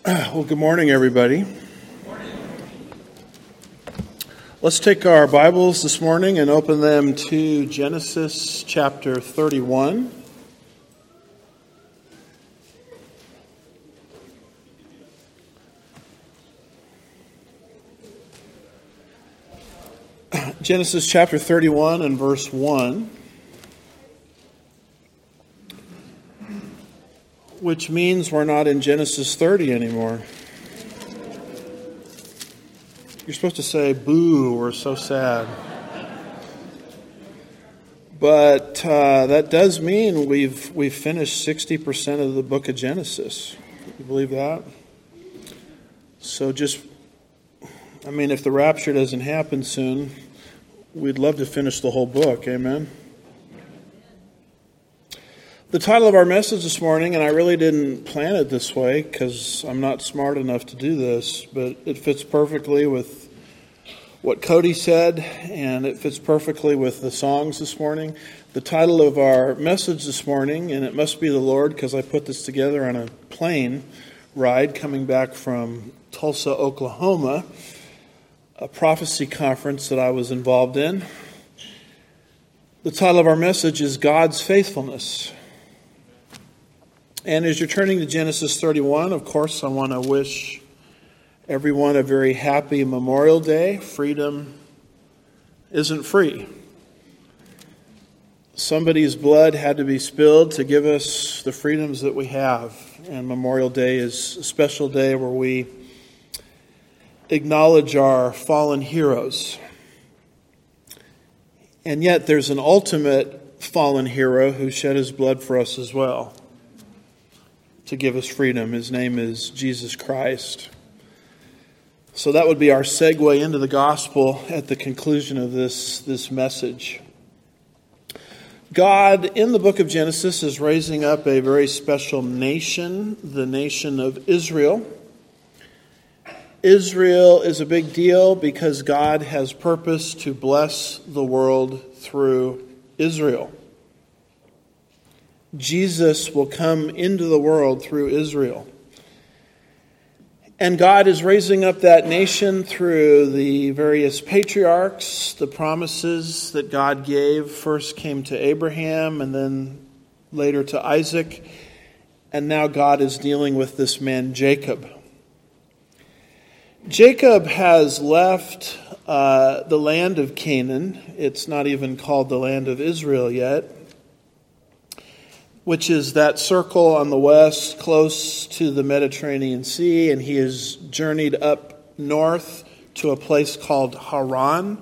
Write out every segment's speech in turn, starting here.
Well, good morning, everybody. Let's take our Bibles this morning and open them to Genesis chapter 31. Genesis chapter 31 and verse 1. Which means we're not in Genesis 30 anymore. You're supposed to say, boo, we're so sad. But that does mean we've finished 60% of the book of Genesis. You believe that? So if the rapture doesn't happen soon, we'd love to finish the whole book. Amen? The title of our message this morning, and I really didn't plan it this way because I'm not smart enough to do this, but it fits perfectly with what Cody said, and it fits perfectly with the songs this morning. The title of our message this morning, and it must be the Lord because I put this together on a plane ride coming back from Tulsa, Oklahoma, a prophecy conference that I was involved in. The title of our message is God's Faithfulness. And as you're turning to Genesis 31, of course, I want to wish everyone a very happy Memorial Day. Freedom isn't free. Somebody's blood had to be spilled to give us the freedoms that we have. And Memorial Day is a special day where we acknowledge our fallen heroes. And yet there's an ultimate fallen hero who shed his blood for us as well, to give us freedom. His name is Jesus Christ. So that would be our segue into the gospel at the conclusion of this message. God, in the book of Genesis, is raising up a very special nation, the nation of Israel. Israel is a big deal because God has purpose to bless the world through Israel. Jesus will come into the world through Israel. And God is raising up that nation through the various patriarchs. The promises that God gave first came to Abraham and then later to Isaac. And now God is dealing with this man Jacob. Jacob has left the land of Canaan. It's not even called the land of Israel yet, which is that circle on the west close to the Mediterranean Sea, and he has journeyed up north to a place called Haran.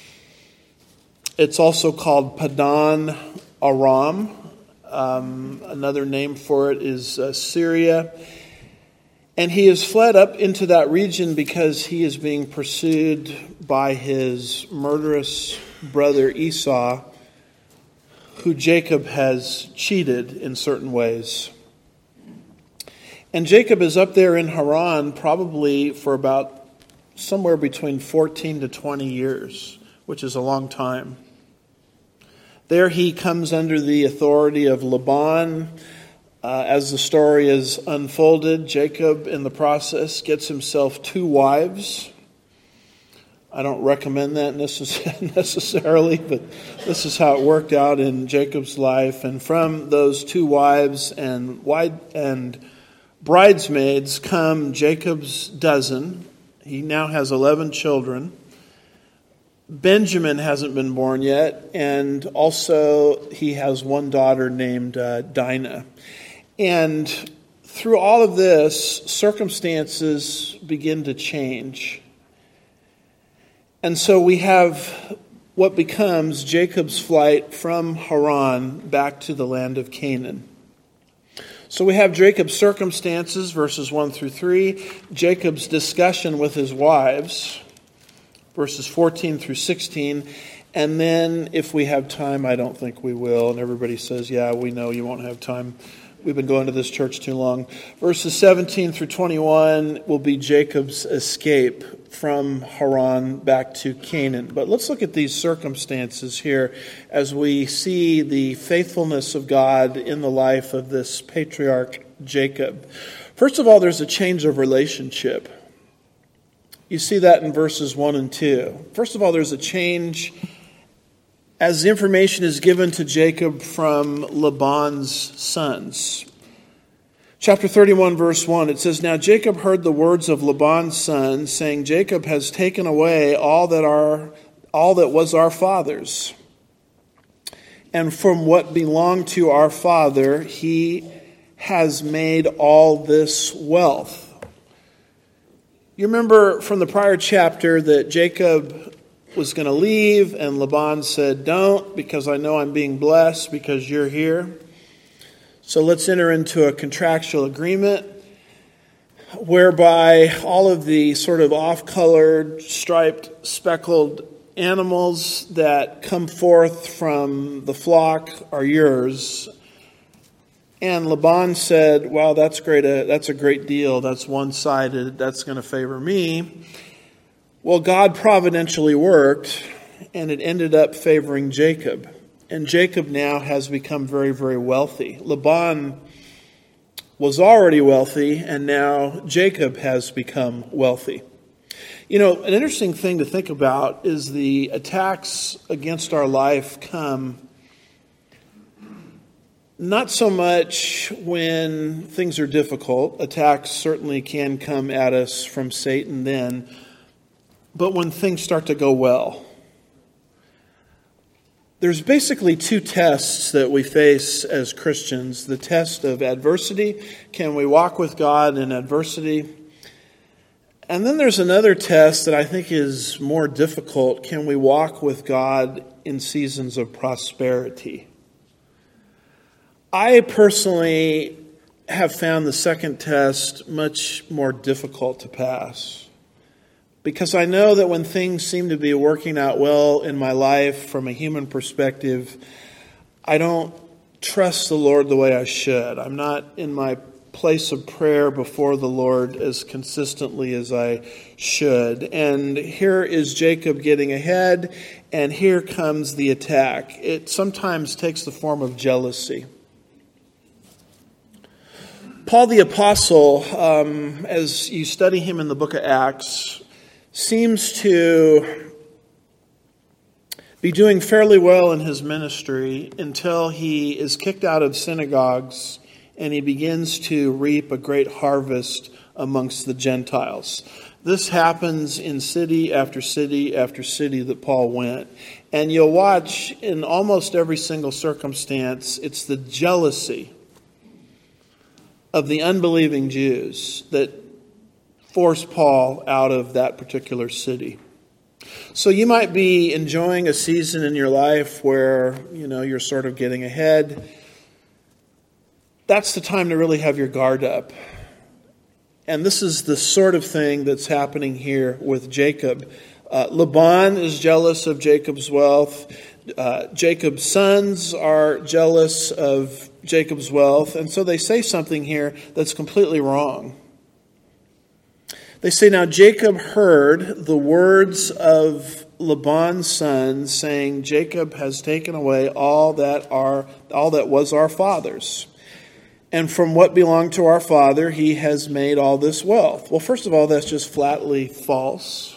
It's also called Padan Aram. Another name for it is Syria. And he has fled up into that region because he is being pursued by his murderous brother Esau, who Jacob has cheated in certain ways. And Jacob is up there in Haran probably for about somewhere between 14 to 20 years, which is a long time. There he comes under the authority of Laban. As the story is unfolded, Jacob in the process gets himself 2 wives. I don't recommend that necessarily, but this is how it worked out in Jacob's life. And from those 2 wives and bridesmaids come Jacob's dozen. He now has 11 children. Benjamin hasn't been born yet, and also he has 1 daughter named Dinah. And through all of this, circumstances begin to change. And so we have what becomes Jacob's flight from Haran back to the land of Canaan. So we have Jacob's circumstances, verses 1 through 3, Jacob's discussion with his wives, verses 14 through 16, and then if we have time, I don't think we will, and everybody says, yeah, we know you won't have time. We've been going to this church too long. Verses 17 through 21 will be Jacob's escape from Haran back to Canaan. But let's look at these circumstances here as we see the faithfulness of God in the life of this patriarch Jacob. First of all, there's a change of relationship. You see that in verses 1 and 2. First of all, there's a change as the information is given to Jacob from Laban's sons. Chapter 31, verse 1, it says, "Now Jacob heard the words of Laban's son, saying, Jacob has taken away all that was our father's. And from what belonged to our father, he has made all this wealth." You remember from the prior chapter that Jacob was going to leave, and Laban said, "Don't, because I know I'm being blessed because you're here. So let's enter into a contractual agreement whereby all of the sort of off-colored, striped, speckled animals that come forth from the flock are yours." And Laban said, "Well, that's great. That's a great deal. That's one-sided. That's going to favor me." Well, God providentially worked, and it ended up favoring Jacob. And Jacob now has become very, very wealthy. Laban was already wealthy, and now Jacob has become wealthy. You know, an interesting thing to think about is the attacks against our life come not so much when things are difficult. Attacks certainly can come at us from Satan then, but when things start to go well. There's basically two tests that we face as Christians. The test of adversity. Can we walk with God in adversity? And then there's another test that I think is more difficult. Can we walk with God in seasons of prosperity? I personally have found the second test much more difficult to pass. Because I know that when things seem to be working out well in my life from a human perspective, I don't trust the Lord the way I should. I'm not in my place of prayer before the Lord as consistently as I should. And here is Jacob getting ahead, and here comes the attack. It sometimes takes the form of jealousy. Paul the Apostle, as you study him in the book of Acts, seems to be doing fairly well in his ministry until he is kicked out of synagogues and he begins to reap a great harvest amongst the Gentiles. This happens in city after city after city that Paul went. And you'll watch in almost every single circumstance, it's the jealousy of the unbelieving Jews that force Paul out of that particular city. So you might be enjoying a season in your life where, you're sort of getting ahead. That's the time to really have your guard up. And this is the sort of thing that's happening here with Jacob. Laban is jealous of Jacob's wealth. Jacob's sons are jealous of Jacob's wealth. And so they say something here that's completely wrong. They say, "Now Jacob heard the words of Laban's son, saying, Jacob has taken away all that was our father's. And from what belonged to our father, he has made all this wealth." Well, first of all, that's just flatly false.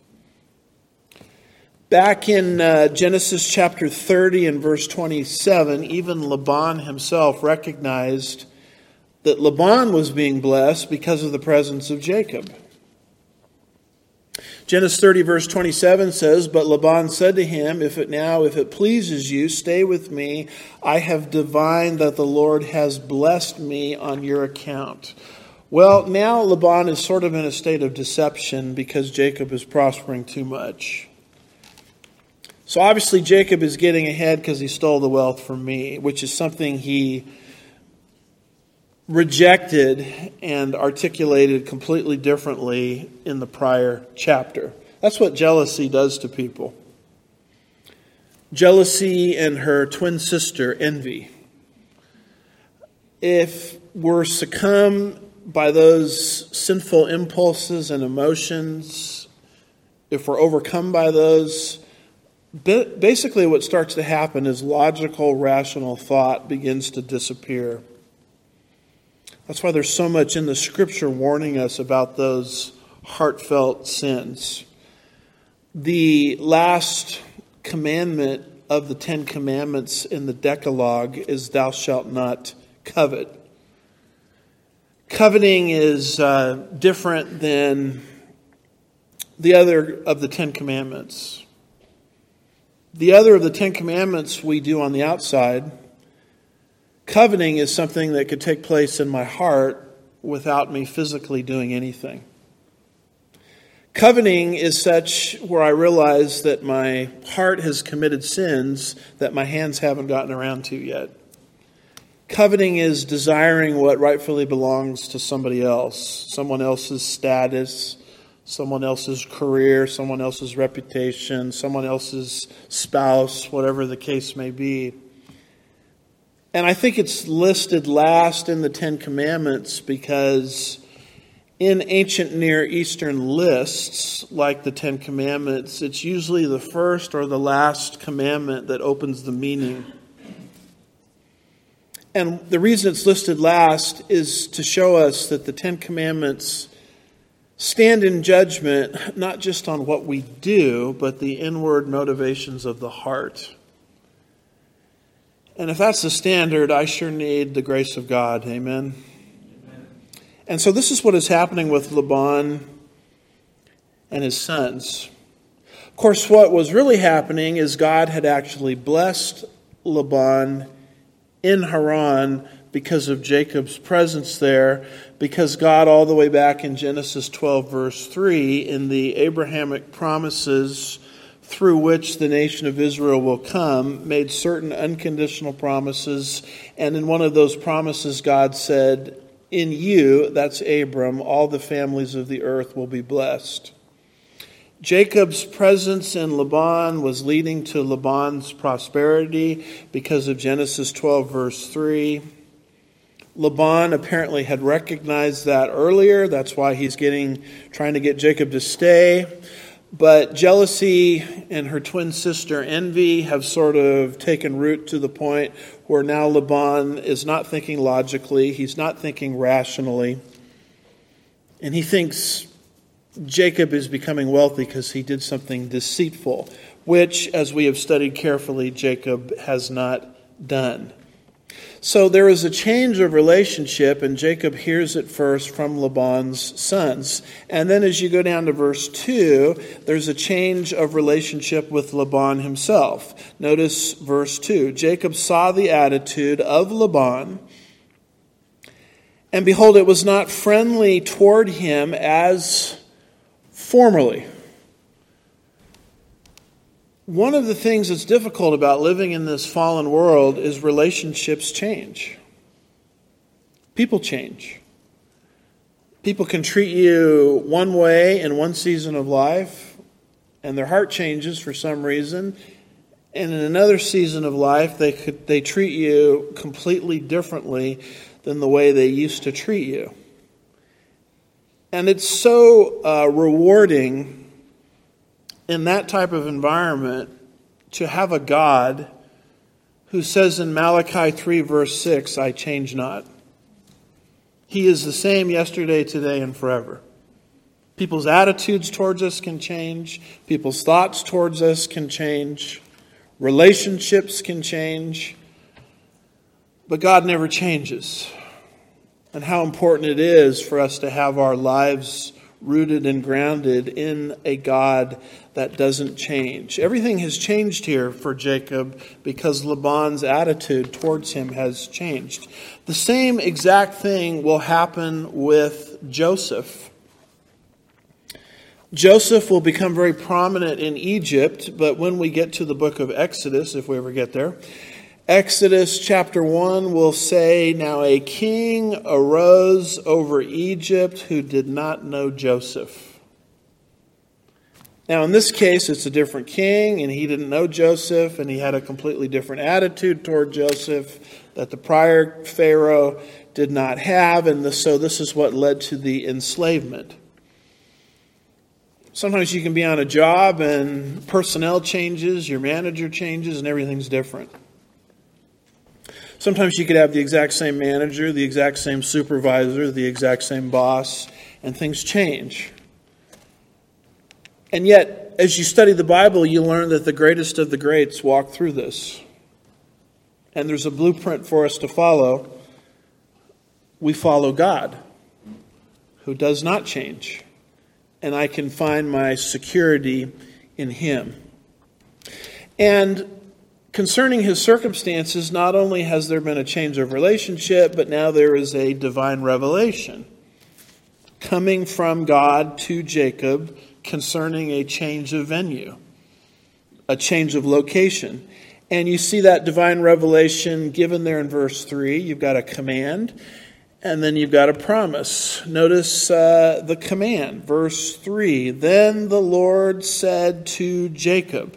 Back in Genesis chapter 30 and verse 27, even Laban himself recognized that Laban was being blessed because of the presence of Jacob. Genesis 30 verse 27 says, "But Laban said to him, if it pleases you, stay with me. I have divined that the Lord has blessed me on your account." Well, now Laban is sort of in a state of deception because Jacob is prospering too much. So obviously Jacob is getting ahead because he stole the wealth from me, which is something he rejected and articulated completely differently in the prior chapter. That's what jealousy does to people. Jealousy and her twin sister, envy. If we're succumbed by those sinful impulses and emotions, if we're overcome by those, basically what starts to happen is logical, rational thought begins to disappear. That's why there's so much in the Scripture warning us about those heartfelt sins. The last commandment of the 10 Commandments in the Decalogue is thou shalt not covet. Coveting is different than the other of the 10 Commandments. The other of the 10 Commandments we do on the outside. Coveting is something that could take place in my heart without me physically doing anything. Coveting is such where I realize that my heart has committed sins that my hands haven't gotten around to yet. Coveting is desiring what rightfully belongs to somebody else, someone else's status, someone else's career, someone else's reputation, someone else's spouse, whatever the case may be. And I think it's listed last in the 10 Commandments because in ancient Near Eastern lists, like the 10 Commandments, it's usually the first or the last commandment that opens the meaning. And the reason it's listed last is to show us that the 10 Commandments stand in judgment not just on what we do, but the inward motivations of the heart. And if that's the standard, I sure need the grace of God. Amen. And so this is what is happening with Laban and his sons. Of course, what was really happening is God had actually blessed Laban in Haran because of Jacob's presence there, because God, all the way back in Genesis 12, verse 3, in the Abrahamic promises through which the nation of Israel will come, made certain unconditional promises. And in one of those promises, God said, in you, that's Abram, all the families of the earth will be blessed. Jacob's presence in Laban was leading to Laban's prosperity because of Genesis 12, verse 3. Laban apparently had recognized that earlier. That's why he's trying to get Jacob to stay. But jealousy and her twin sister envy have sort of taken root to the point where now Laban is not thinking logically. He's not thinking rationally. And he thinks Jacob is becoming wealthy because he did something deceitful, which, as we have studied carefully, Jacob has not done. So there is a change of relationship, and Jacob hears it first from Laban's sons. And then as you go down to verse 2, there's a change of relationship with Laban himself. Notice verse 2. Jacob saw the attitude of Laban, and behold, it was not friendly toward him as formerly. One of the things that's difficult about living in this fallen world is relationships change. People change. People can treat you one way in one season of life, and their heart changes for some reason. And in another season of life, they treat you completely differently than the way they used to treat you. And it's so rewarding in that type of environment to have a God who says in Malachi 3 verse 6, I change not. He is the same yesterday, today, and forever. People's attitudes towards us can change. People's thoughts towards us can change. Relationships can change. But God never changes. And how important it is for us to have our lives rooted and grounded in a God that doesn't change. Everything has changed here for Jacob because Laban's attitude towards him has changed. The same exact thing will happen with Joseph. Joseph will become very prominent in Egypt, but when we get to the book of Exodus, if we ever get there, Exodus chapter 1 will say, now a king arose over Egypt who did not know Joseph. Now in this case, it's a different king, and he didn't know Joseph, and he had a completely different attitude toward Joseph that the prior Pharaoh did not have, and so this is what led to the enslavement. Sometimes you can be on a job and personnel changes, your manager changes, and everything's different. Sometimes you could have the exact same manager, the exact same supervisor, the exact same boss, and things change. And yet, as you study the Bible, you learn that the greatest of the greats walked through this. And there's a blueprint for us to follow. We follow God, who does not change. And I can find my security in Him. And concerning His circumstances, not only has there been a change of relationship, but now there is a divine revelation coming from God to Jacob concerning a change of venue, a change of location. And you see that divine revelation given there in verse 3. You've got a command, and then you've got a promise. Notice the command, verse 3. Then the Lord said to Jacob,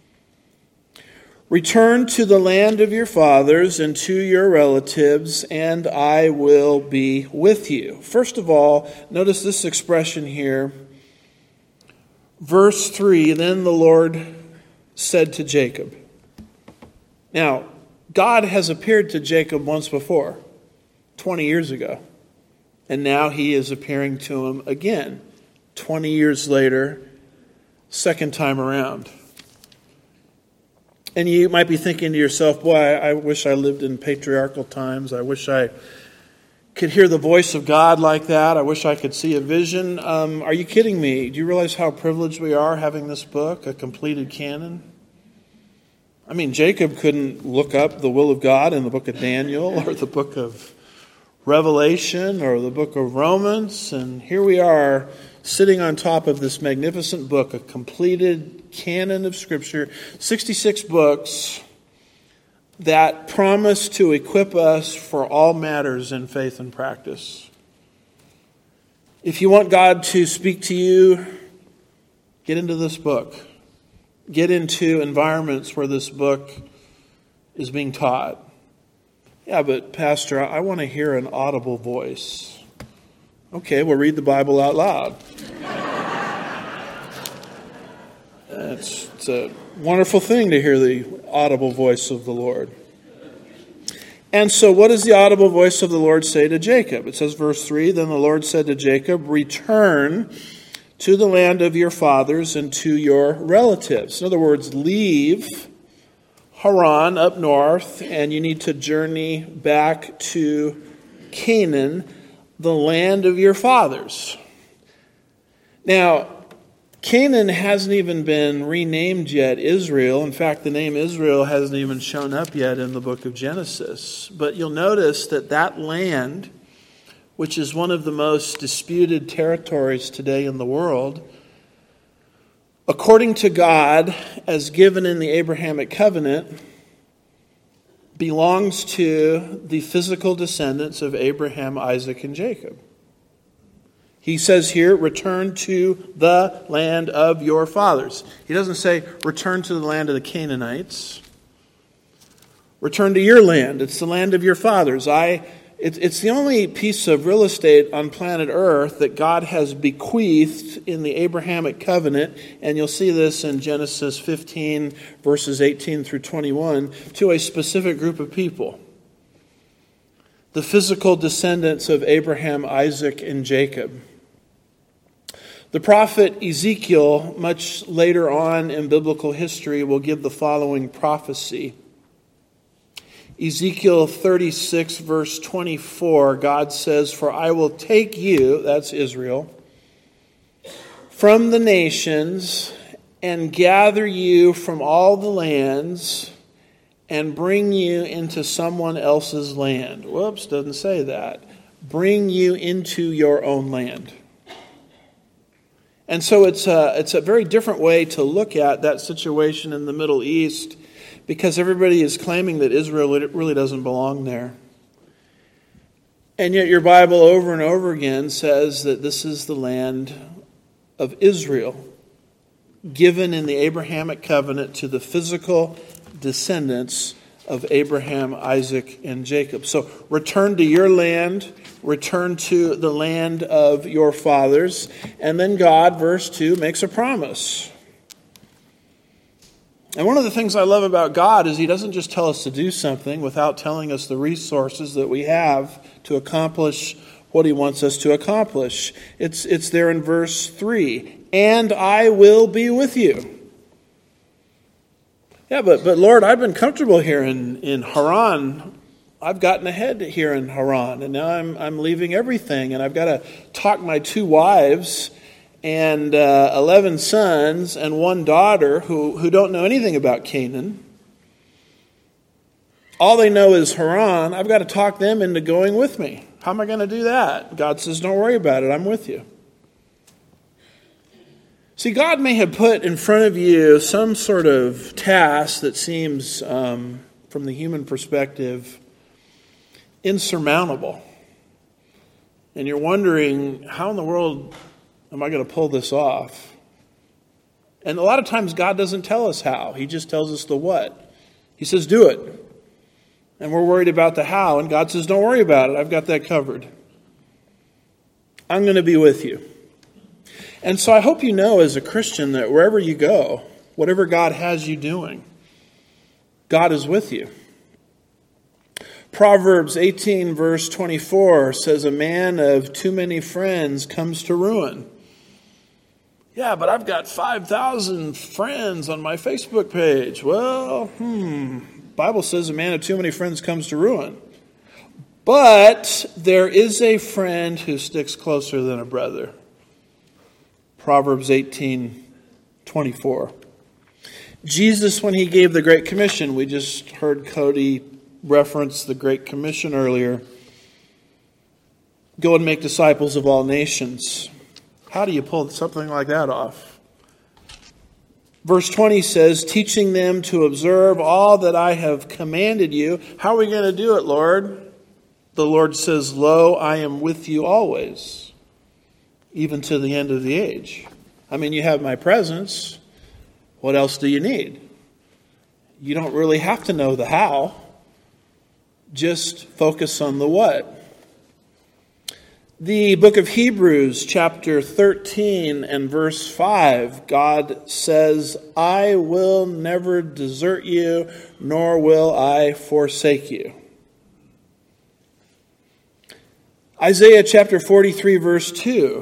return to the land of your fathers and to your relatives, and I will be with you. First of all, notice this expression here. Verse 3, then the Lord said to Jacob. Now, God has appeared to Jacob once before, 20 years ago. And now He is appearing to him again, 20 years later, second time around. And you might be thinking to yourself, boy, I wish I lived in patriarchal times. I wish I could hear the voice of God like that. I wish I could see a vision. Are you kidding me? Do you realize how privileged we are having this book, a completed canon? I mean, Jacob couldn't look up the will of God in the book of Daniel or the book of Revelation or the book of Romans. And here we are sitting on top of this magnificent book, a completed canon of Scripture, 66 books that promise to equip us for all matters in faith and practice. If you want God to speak to you, get into this book. Get into environments where this book is being taught. Yeah, but Pastor, I want to hear an audible voice. Okay, we'll read the Bible out loud. It's a wonderful thing to hear the audible voice of the Lord. And so what does the audible voice of the Lord say to Jacob? It says, verse 3, then the Lord said to Jacob, return to the land of your fathers and to your relatives. In other words, leave Haran up north, and you need to journey back to Canaan, the land of your fathers. Now, Canaan hasn't even been renamed yet Israel. In fact, the name Israel hasn't even shown up yet in the book of Genesis. But you'll notice that that land, which is one of the most disputed territories today in the world, according to God, as given in the Abrahamic covenant, belongs to the physical descendants of Abraham, Isaac, and Jacob. He says here, return to the land of your fathers. He doesn't say, return to the land of the Canaanites. Return to your land. It's the land of your fathers. It's the only piece of real estate on planet Earth that God has bequeathed in the Abrahamic covenant, and you'll see this in Genesis 15, verses 18 through 21, to a specific group of people. The physical descendants of Abraham, Isaac, and Jacob. The prophet Ezekiel, much later on in biblical history, will give the following prophecy. Ezekiel 36, verse 24, God says, for I will take you, that's Israel, from the nations and gather you from all the lands and bring you into someone else's land. Whoops, doesn't say that. Bring you into your own land. And so it's a very different way to look at that situation in the Middle East, because everybody is claiming that Israel really doesn't belong there. And yet your Bible over and over again says that this is the land of Israel, given in the Abrahamic covenant to the physical descendants of Abraham, Isaac, and Jacob. So return to your land, return to the land of your fathers. And then God, verse 2, makes a promise. And one of the things I love about God is he doesn't just tell us to do something without telling us the resources that we have to accomplish what he wants us to accomplish. It's there in verse 3. And I will be with you. Yeah, but Lord, I've been comfortable here in Haran. I've gotten ahead here in Haran, and now I'm leaving everything, and I've got to talk my 2 wives and 11 sons and 1 daughter who don't know anything about Canaan. All they know is Haran. I've got to talk them into going with me. How am I going to do that? God says, don't worry about it. I'm with you. See, God may have put in front of you some sort of task that seems, from the human perspective, insurmountable. And you're wondering, how in the world am I going to pull this off? And a lot of times God doesn't tell us how. He just tells us the what. He says, do it. And we're worried about the how. And God says, don't worry about it. I've got that covered. I'm going to be with you. And so I hope you know as a Christian that wherever you go, whatever God has you doing, God is with you. Proverbs 18 verse 24 says, a man of too many friends comes to ruin. Yeah, but I've got 5,000 friends on my Facebook page. Well, Bible says a man of too many friends comes to ruin. But there is a friend who sticks closer than a brother. Proverbs 18:24. Jesus, when he gave the Great Commission, we just heard Cody reference the Great Commission earlier. Go and make disciples of all nations. How do you pull something like that off? Verse 20 says, teaching them to observe all that I have commanded you. How are we going to do it, Lord? The Lord says, lo, I am with you always, even to the end of the age. I mean, you have my presence. What else do you need? You don't really have to know the how. Just focus on the what. The book of Hebrews, chapter 13 and verse 5, God says, I will never desert you, nor will I forsake you. Isaiah chapter 43 verse 2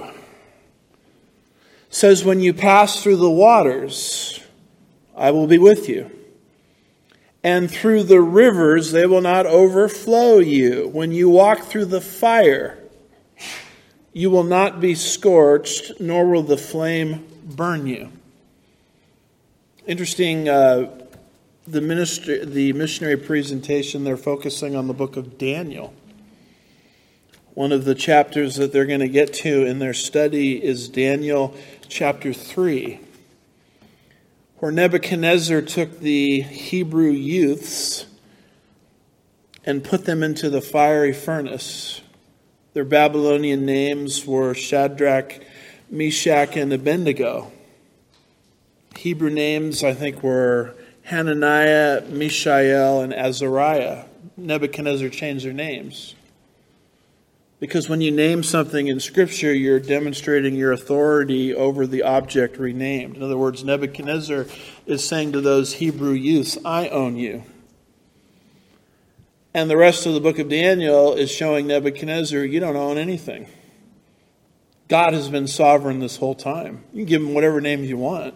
says, when you pass through the waters, I will be with you. And through the rivers, they will not overflow you. When you walk through the fire, you will not be scorched, nor will the flame burn you. Interesting, the missionary presentation, they're focusing on the book of Daniel. One of the chapters that they're going to get to in their study is Daniel chapter 3, where Nebuchadnezzar took the Hebrew youths and put them into the fiery furnace. Their Babylonian names were Shadrach, Meshach, and Abednego. Hebrew names, I think, were Hananiah, Mishael, and Azariah. Nebuchadnezzar changed their names. Because when you name something in Scripture, you're demonstrating your authority over the object renamed. In other words, Nebuchadnezzar is saying to those Hebrew youths, I own you. And the rest of the book of Daniel is showing Nebuchadnezzar, you don't own anything. God has been sovereign this whole time. You can give him whatever name you want.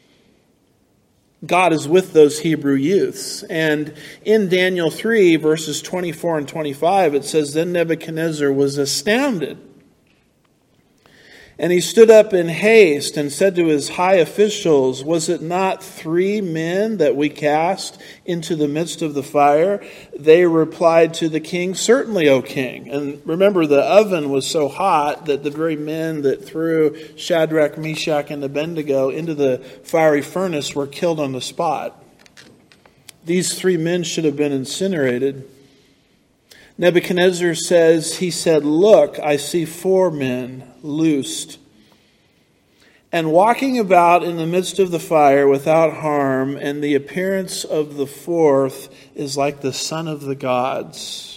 God is with those Hebrew youths. And in Daniel 3, verses 24 and 25, it says, then Nebuchadnezzar was astounded. And he stood up in haste and said to his high officials, was it not 3 men that we cast into the midst of the fire? They replied to the king, certainly, O king. And remember, the oven was so hot that the very men that threw Shadrach, Meshach, and Abednego into the fiery furnace were killed on the spot. These 3 men should have been incinerated. Nebuchadnezzar says, he said, look, I see 4 men loosed and walking about in the midst of the fire without harm, and the appearance of the 4th is like the son of the gods,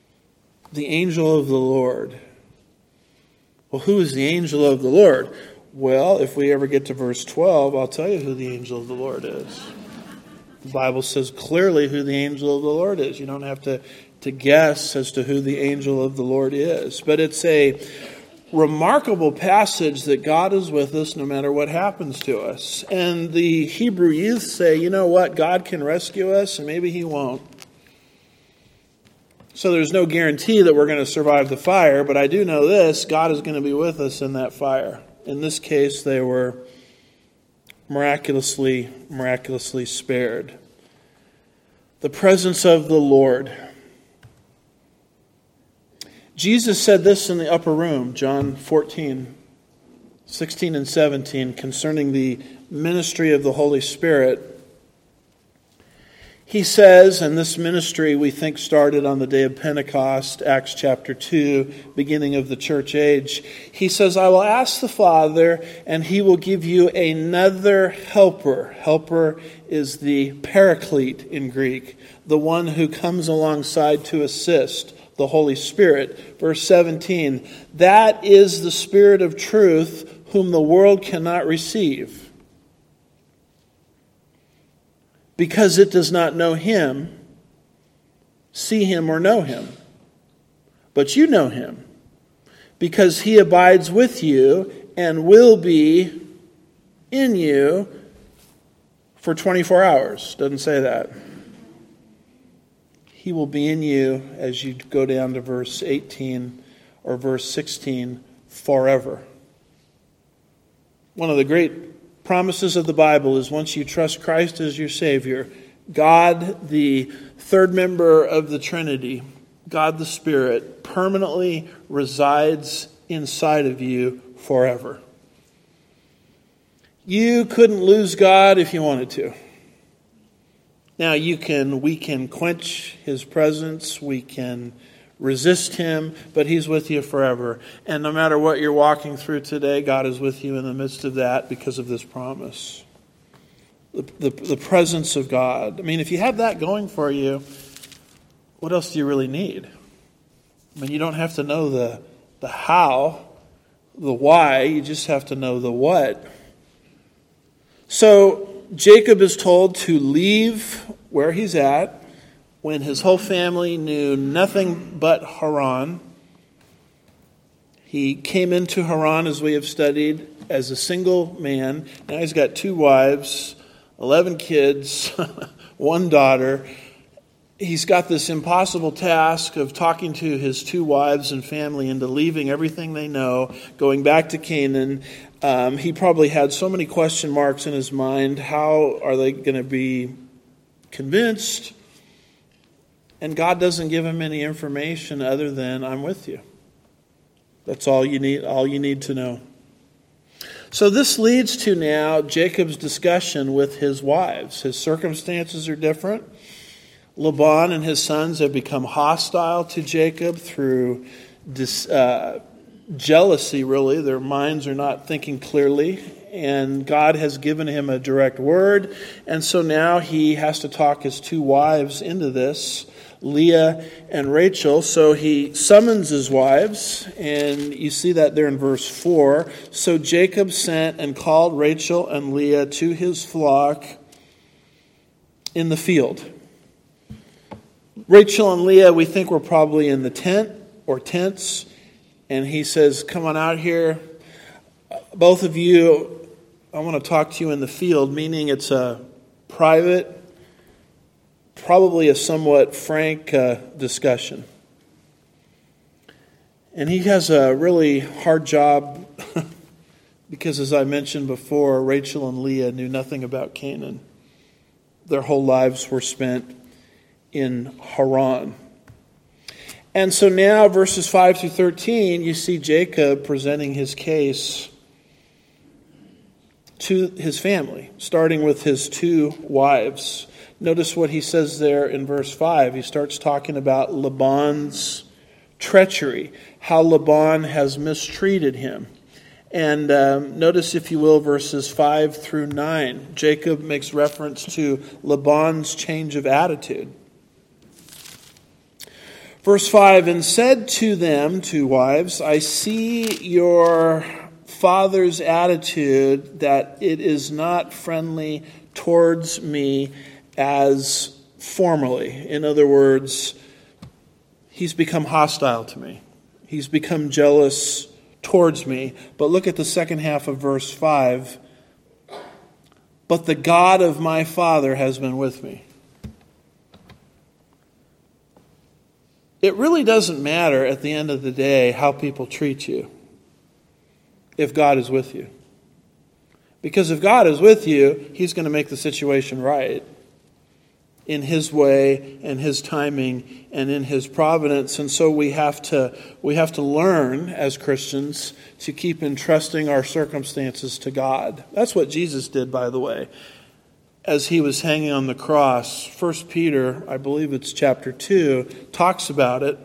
the angel of the Lord. Well, who is the angel of the Lord? Well, if we ever get to verse 12, I'll tell you who the angel of the Lord is. The Bible says clearly who the angel of the Lord is. You don't have to guess as to who the angel of the Lord is. But it's a remarkable passage that God is with us no matter what happens to us. And the Hebrew youth say, you know what, God can rescue us and maybe He won't. So there's no guarantee that we're going to survive the fire, but I do know this, God is going to be with us in that fire. In this case, they were miraculously spared. The presence of the Lord. Jesus said this in the upper room, John 14, 16 and 17, concerning the ministry of the Holy Spirit. He says, and this ministry we think started on the day of Pentecost, Acts chapter 2, beginning of the church age. He says, I will ask the Father, and He will give you another helper. Helper is the paraclete in Greek, the one who comes alongside to assist, the Holy Spirit. Verse 17, that is the Spirit of truth, whom the world cannot receive, because it does not know Him, see Him, or know Him. But you know Him, because He abides with you and will be in you for 24 hours. Doesn't say that. He will be in you, as you go down to verse 18 or verse 16, forever. One of the great promises of the Bible is once you trust Christ as your Savior, God, the third member of the Trinity, God the Spirit, permanently resides inside of you forever. You couldn't lose God if you wanted to. Now we can quench His presence, we can resist Him, but He's with you forever. And no matter what you're walking through today, God is with you in the midst of that because of this promise. The presence of God. I mean, if you have that going for you, what else do you really need? I mean, you don't have to know the how, the why, you just have to know the what. So Jacob is told to leave where he's at, when his whole family knew nothing but Haran. He came into Haran, as we have studied, as a single man. Now he's got 2 wives, 11 kids, 1 daughter. He's got this impossible task of talking to his 2 wives and family into leaving everything they know, going back to Canaan. He probably had so many question marks in his mind. How are they going to be convinced? And God doesn't give him any information other than, I'm with you. That's all you need to know. So this leads to now Jacob's discussion with his wives. His circumstances are different. Laban and his sons have become hostile to Jacob through jealousy, really. Their minds are not thinking clearly. And God has given him a direct word. And so now he has to talk his 2 wives into this, Leah and Rachel. So he summons his wives, and you see that there in verse 4. So Jacob sent and called Rachel and Leah to his flock in the field. Rachel and Leah, we think, were probably in the tent or tents, and he says, come on out here. Both of you, I want to talk to you in the field, meaning it's a private, probably a somewhat frank discussion. And he has a really hard job because, as I mentioned before, Rachel and Leah knew nothing about Canaan. Their whole lives were spent in Haran. And so now, verses 5 through 13, you see Jacob presenting his case to his family, starting with his 2 wives. Notice what he says there in verse 5. He starts talking about Laban's treachery, how Laban has mistreated him. And notice, if you will, verses 5 through 9. Jacob makes reference to Laban's change of attitude. Verse 5, and said to them, 2 wives, I see your father's attitude that it is not friendly towards me as formerly. In other words, he's become hostile to me. He's become jealous towards me. But look at the second half of verse 5. But the God of my father has been with me. It really doesn't matter at the end of the day how people treat you if God is with you. Because if God is with you, He's going to make the situation right in His way and His timing and in His providence. And so we have to learn as Christians to keep entrusting our circumstances to God. That's what Jesus did, by the way, as He was hanging on the cross. 1 Peter, I believe it's chapter 2, talks about it.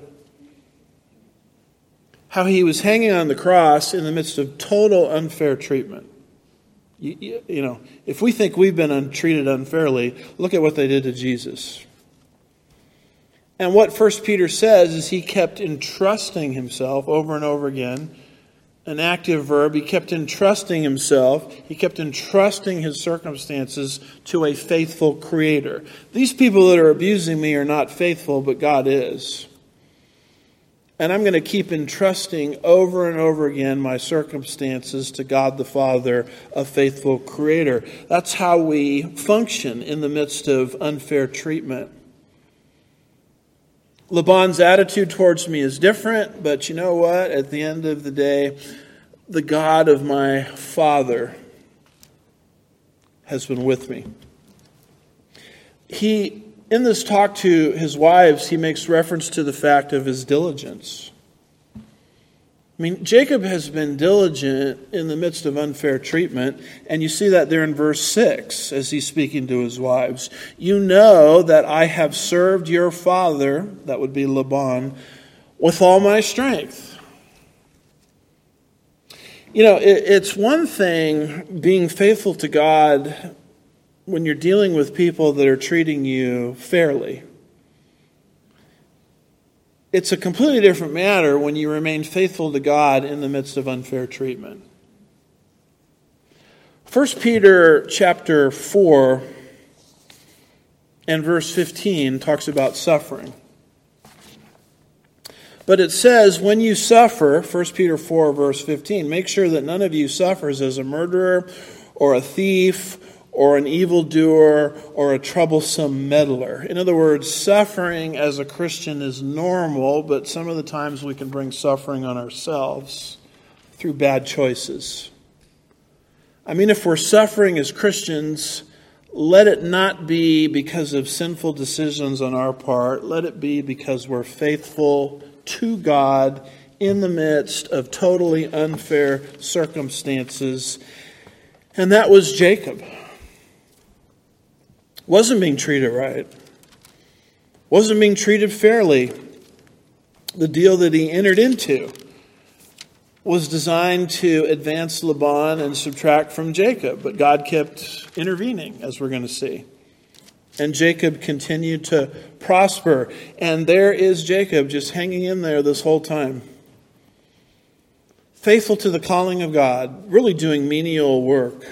How He was hanging on the cross in the midst of total unfair treatment. You know, if we think we've been treated unfairly, look at what they did to Jesus. And what 1 Peter says is He kept entrusting Himself over and over again. An active verb. He kept entrusting Himself. He kept entrusting His circumstances to a faithful Creator. These people that are abusing me are not faithful, but God is. And I'm going to keep entrusting over and over again my circumstances to God the Father, a faithful Creator. That's how we function in the midst of unfair treatment. Laban's attitude towards me is different, but you know what? At the end of the day, the God of my father has been with me. In this talk to his wives, he makes reference to the fact of his diligence. I mean, Jacob has been diligent in the midst of unfair treatment, and you see that there in verse 6 as he's speaking to his wives. You know that I have served your father, that would be Laban, with all my strength. You know, it's one thing being faithful to God when you're dealing with people that are treating you fairly. It's a completely different matter when you remain faithful to God in the midst of unfair treatment. 1 Peter chapter 4 and verse 15 talks about suffering. But it says, when you suffer, 1 Peter 4 verse 15, make sure that none of you suffers as a murderer or a thief or an evildoer, or a troublesome meddler. In other words, suffering as a Christian is normal, but some of the times we can bring suffering on ourselves through bad choices. I mean, if we're suffering as Christians, let it not be because of sinful decisions on our part. Let it be because we're faithful to God in the midst of totally unfair circumstances. And that was Jacob. Wasn't being treated right. Wasn't being treated fairly. The deal that he entered into was designed to advance Laban and subtract from Jacob. But God kept intervening, as we're going to see. And Jacob continued to prosper. And there is Jacob just hanging in there this whole time. Faithful to the calling of God. Really doing menial work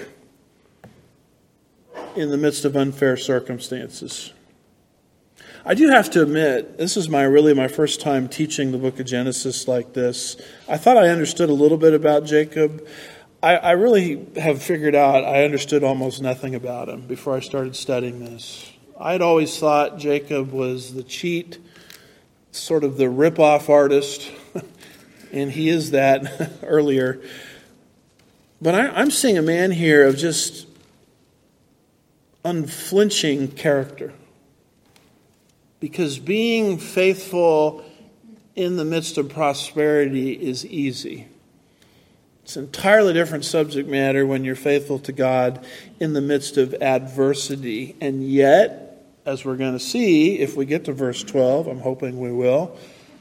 in the midst of unfair circumstances. I do have to admit, this is my first time teaching the book of Genesis like this. I thought I understood a little bit about Jacob. I really have figured out I understood almost nothing about him before I started studying this. I'd always thought Jacob was the cheat, sort of the rip-off artist, and he is that earlier. But I'm seeing a man here of just unflinching character. Because being faithful in the midst of prosperity is easy. It's an entirely different subject matter when you're faithful to God in the midst of adversity. And yet, as we're going to see, if we get to verse 12, I'm hoping we will,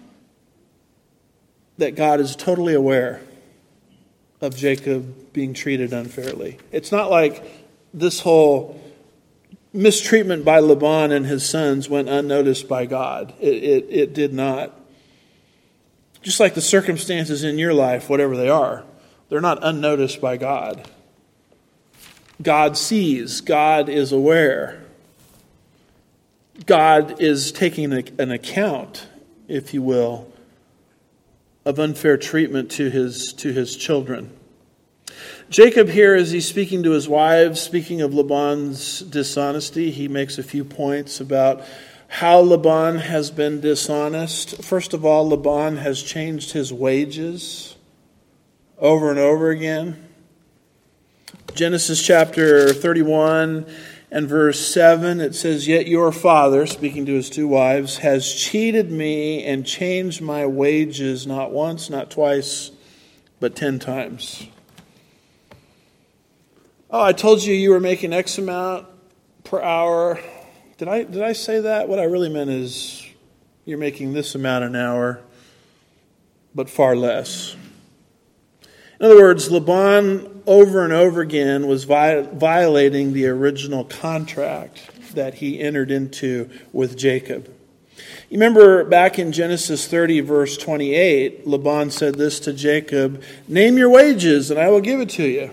that God is totally aware of Jacob being treated unfairly. It's not like this whole mistreatment by Laban and his sons went unnoticed by God. It did not. Just like the circumstances in your life, whatever they are, They're not unnoticed by God. God sees. God is aware. God is taking an account, if you will, of unfair treatment to his children. Jacob here, as he's speaking to his wives, speaking of Laban's dishonesty, he makes a few points about how Laban has been dishonest. First of all, Laban has changed his wages over and over again. Genesis chapter 31 and verse 7, it says, "Yet your father," speaking to his two wives, "has cheated me and changed my wages not once, not twice, but 10 times. Oh, I told you you were making X amount per hour. Did I say that? What I really meant is you're making this amount an hour, but far less." In other words, Laban over and over again was violating the original contract that he entered into with Jacob. You remember back in Genesis 30, verse 28, Laban said this to Jacob, "Name your wages and I will give it to you."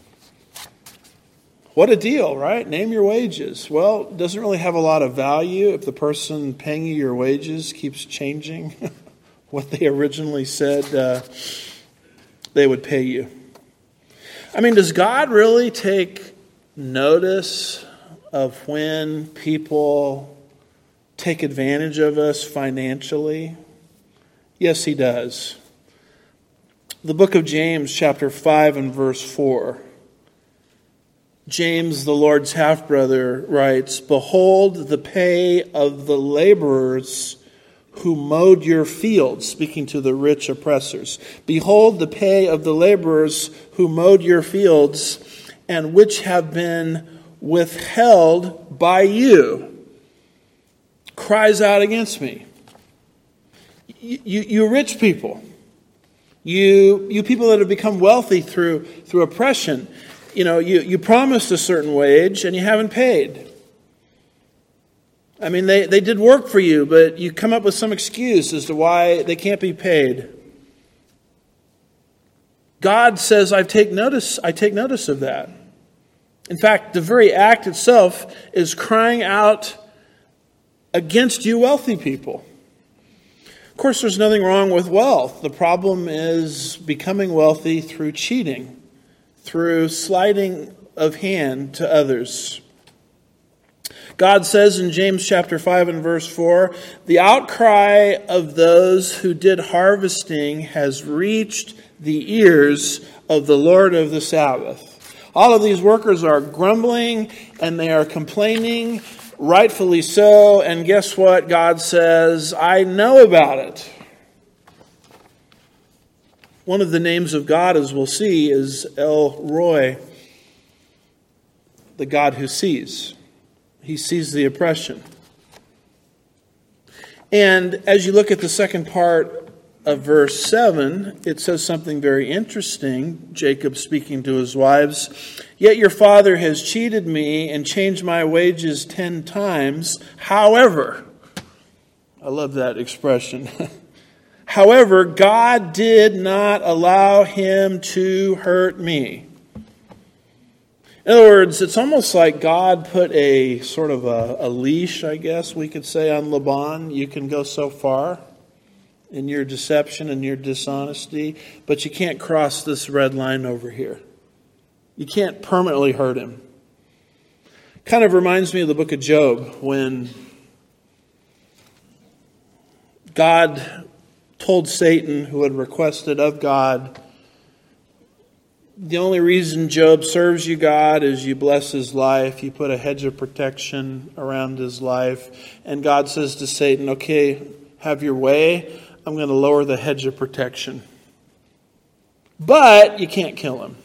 What a deal, right? Name your wages. Well, it doesn't really have a lot of value if the person paying you your wages keeps changing what they originally said they would pay you. I mean, does God really take notice of when people take advantage of us financially? Yes, he does. The book of James, chapter 5 and verse 4. James, the Lord's half-brother, writes, "Behold the pay of the laborers who mowed your fields," speaking to the rich oppressors. "Behold the pay of the laborers who mowed your fields, and which have been withheld by you, cries out against me." You rich people, you people that have become wealthy through oppression, you promised a certain wage and you haven't paid. I mean, they did work for you, but you come up with some excuse as to why they can't be paid. God says, I take notice of that. In fact, the very act itself is crying out against you wealthy people. Of course, there's nothing wrong with wealth. The problem is becoming wealthy through cheating, through sleighting of hand to others. God says in James chapter 5 and verse 4, "The outcry of those who did harvesting has reached the ears of the Lord of the Sabbath." All of these workers are grumbling and they are complaining, rightfully so. And guess what? God says, "I know about it." One of the names of God, as we'll see, is El Roi, the God who sees. He sees the oppression. And as you look at the second part of verse 7, it says something very interesting. Jacob speaking to his wives, "Yet your father has cheated me and changed my wages 10 times. However," I love that expression, "however, God did not allow him to hurt me." In other words, it's almost like God put a sort of a leash, I guess we could say, on Laban. You can go so far in your deception and your dishonesty, but you can't cross this red line over here. You can't permanently hurt him. Kind of reminds me of the book of Job, when God told Satan, who had requested of God, "The only reason Job serves you, God, is you bless his life. You put a hedge of protection around his life." And God says to Satan, "Okay, have your way. I'm going to lower the hedge of protection. But you can't kill him.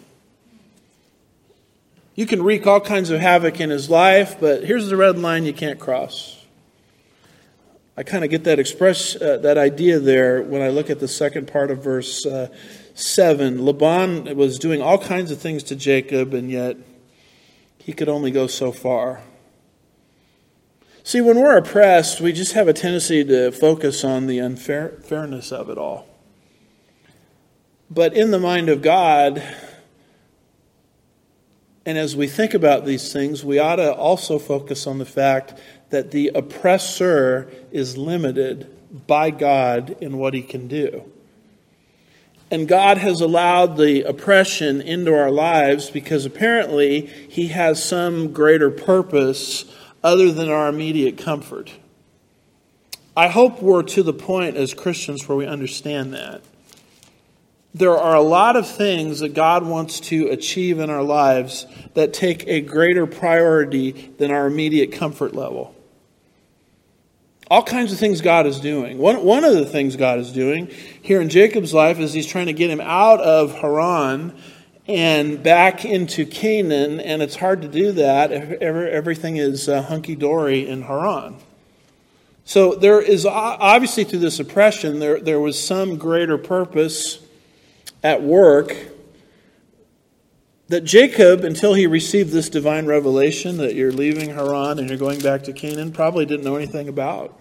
You can wreak all kinds of havoc in his life, but here's the red line you can't cross." I kind of get that idea there when I look at the second part of verse 7. Laban was doing all kinds of things to Jacob, and yet he could only go so far. See, when we're oppressed, we just have a tendency to focus on the unfairness of it all. But in the mind of God, and as we think about these things, we ought to also focus on the fact that the oppressor is limited by God in what he can do. And God has allowed the oppression into our lives because apparently he has some greater purpose other than our immediate comfort. I hope we're to the point as Christians where we understand that. There are a lot of things that God wants to achieve in our lives that take a greater priority than our immediate comfort level. All kinds of things God is doing. One of the things God is doing here in Jacob's life is he's trying to get him out of Haran and back into Canaan, and it's hard to do that if everything is hunky-dory in Haran. So there is obviously through this oppression, there was some greater purpose at work that Jacob, until he received this divine revelation that you're leaving Haran and you're going back to Canaan, probably didn't know anything about.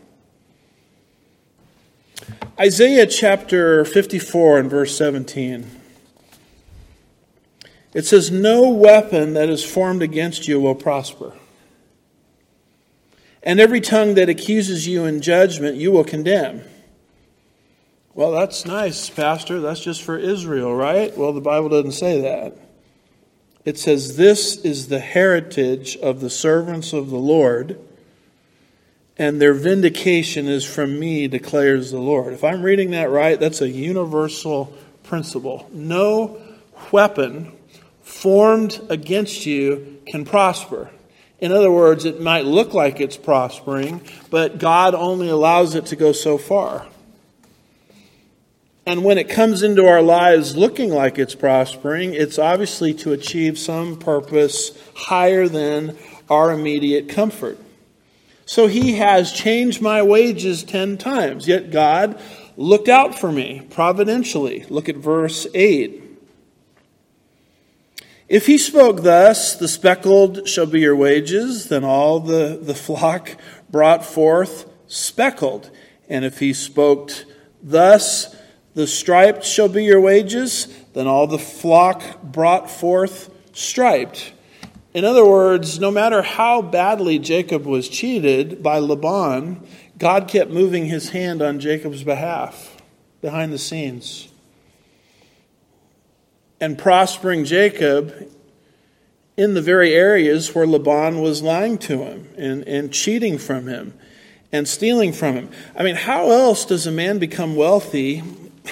Isaiah chapter 54 and verse 17. It says, "No weapon that is formed against you will prosper. And every tongue that accuses you in judgment you will condemn." Well, that's nice, Pastor. That's just for Israel, right? Well, the Bible doesn't say that. It says, "This is the heritage of the servants of the Lord, and their vindication is from me, declares the Lord." If I'm reading that right, that's a universal principle. No weapon formed against you can prosper. In other words, it might look like it's prospering, but God only allows it to go so far. And when it comes into our lives looking like it's prospering, it's obviously to achieve some purpose higher than our immediate comfort. So he has changed my wages 10 times, yet God looked out for me providentially. Look at verse 8. "If he spoke thus, the speckled shall be your wages, then all the flock brought forth speckled. And if he spoke thus, the striped shall be your wages, then all the flock brought forth striped." In other words, no matter how badly Jacob was cheated by Laban, God kept moving his hand on Jacob's behalf behind the scenes and prospering Jacob in the very areas where Laban was lying to him and cheating from him and stealing from him. I mean, how else does a man become wealthy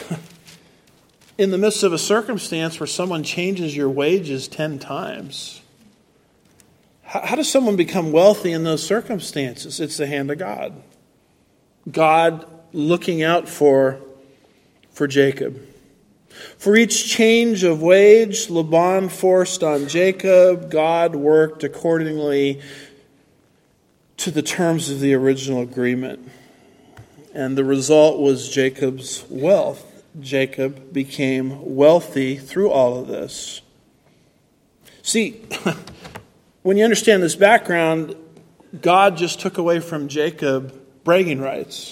in the midst of a circumstance where someone changes your wages 10 times? How does someone become wealthy in those circumstances? It's the hand of God. God looking out for Jacob. For each change of wage Laban forced on Jacob, God worked accordingly to the terms of the original agreement. And the result was Jacob's wealth. Jacob became wealthy through all of this. See, when you understand this background, God just took away from Jacob bragging rights.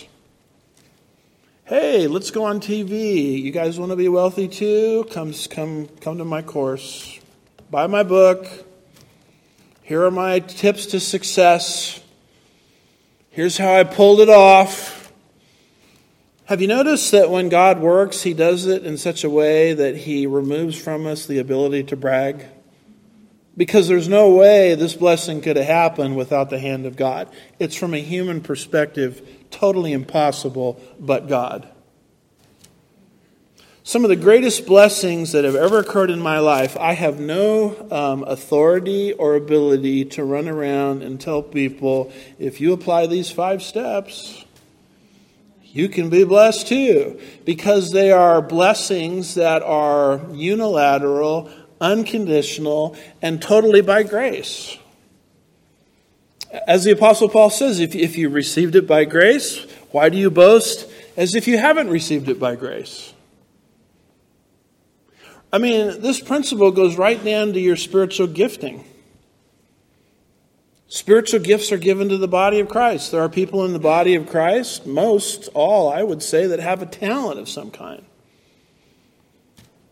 Hey, let's go on TV. You guys want to be wealthy too? Come to my course. Buy my book. Here are my tips to success. Here's how I pulled it off. Have you noticed that when God works, he does it in such a way that he removes from us the ability to brag? Because there's no way this blessing could have happened without the hand of God. It's from a human perspective totally impossible, but God. Some of the greatest blessings that have ever occurred in my life, I have no authority or ability to run around and tell people, if you apply these 5 steps, you can be blessed too. Because they are blessings that are unilateral, unconditional, and totally by grace. As the Apostle Paul says, if you received it by grace, why do you boast as if you haven't received it by grace? I mean, this principle goes right down to your spiritual gifting. Spiritual gifts are given to the body of Christ. There are people in the body of Christ, all, I would say, that have a talent of some kind.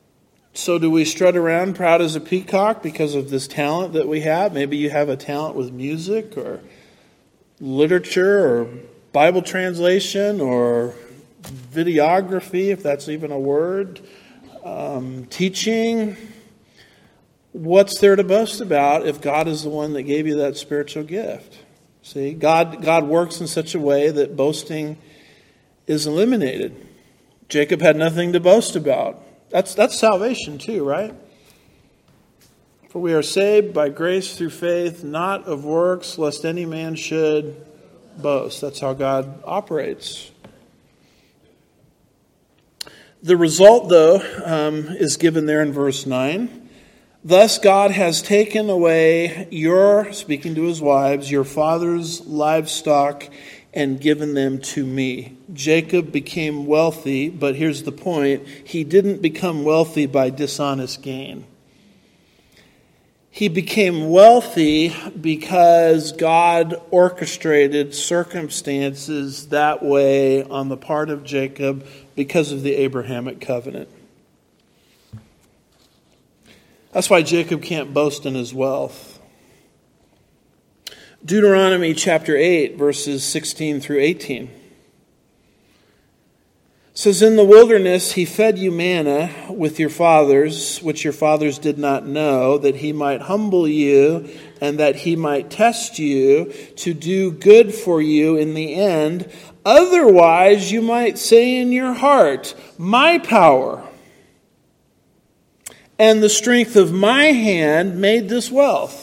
So do we strut around proud as a peacock because of this talent that we have? Maybe you have a talent with music or literature or Bible translation or videography, if that's even a word, teaching. What's there to boast about if God is the one that gave you that spiritual gift? See, God works in such a way that boasting is eliminated. Jacob had nothing to boast about. That's salvation too, right? For we are saved by grace through faith, not of works, lest any man should boast. That's how God operates. The result, though, is given there in verse 9. Thus God has taken away speaking to his wives, your father's livestock, and given them to me. Jacob became wealthy, but here's the point. He didn't become wealthy by dishonest gain. He became wealthy because God orchestrated circumstances that way on the part of Jacob because of the Abrahamic covenant. That's why Jacob can't boast in his wealth. Deuteronomy chapter 8, verses 16 through 18. Says, in the wilderness he fed you manna with your fathers, which your fathers did not know, that he might humble you and that he might test you to do good for you in the end. Otherwise you might say in your heart, my power and the strength of my hand made this wealth.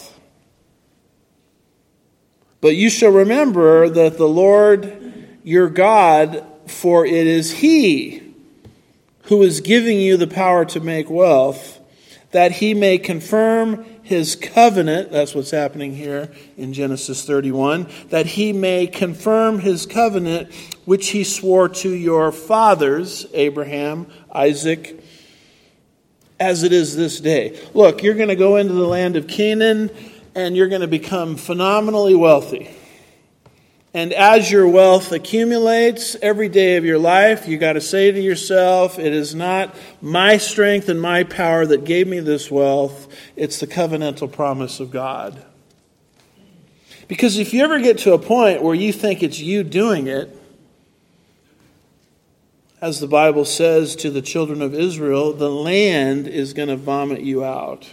But you shall remember that the Lord your God, for it is He who is giving you the power to make wealth, that He may confirm His covenant. That's what's happening here in Genesis 31. That He may confirm His covenant, which He swore to your fathers, Abraham, Isaac, as it is this day. Look, you're going to go into the land of Canaan, and you're going to become phenomenally wealthy. And as your wealth accumulates every day of your life, you got to say to yourself, it is not my strength and my power that gave me this wealth. It's the covenantal promise of God. Because if you ever get to a point where you think it's you doing it, as the Bible says to the children of Israel, the land is going to vomit you out.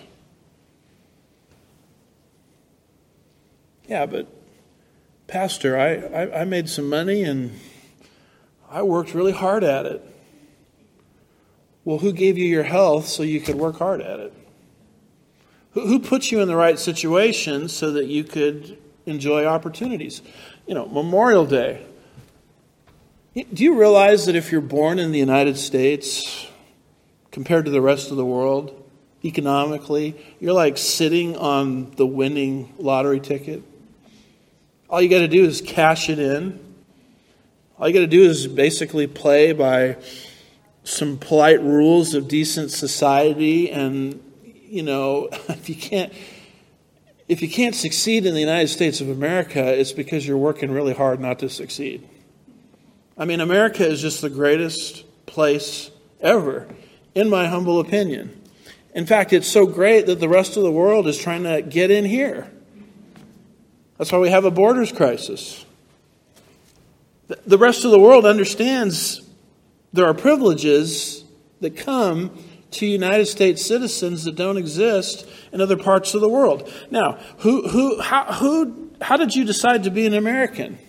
Yeah, but Pastor, I made some money and I worked really hard at it. Well, who gave you your health so you could work hard at it? Who put you in the right situation so that you could enjoy opportunities? Memorial Day. Do you realize that if you're born in the United States, compared to the rest of the world, economically, you're like sitting on the winning lottery ticket? All you got to do is cash it in. All you got to do is basically play by some polite rules of decent society. And, if you can't succeed in the United States of America, it's because you're working really hard not to succeed. I mean, America is just the greatest place ever, in my humble opinion. In fact, it's so great that the rest of the world is trying to get in here. That's why we have a borders crisis. The rest of the world understands there are privileges that come to United States citizens that don't exist in other parts of the world. Now, how did you decide to be an American?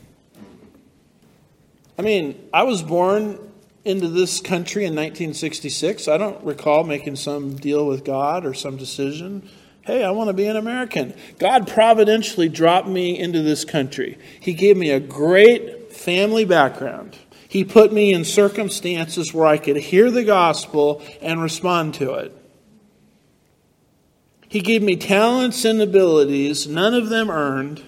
I mean, I was born into this country in 1966. I don't recall making some deal with God or some decision. Hey, I want to be an American. God providentially dropped me into this country. He gave me a great family background. He put me in circumstances where I could hear the gospel and respond to it. He gave me talents and abilities, none of them earned.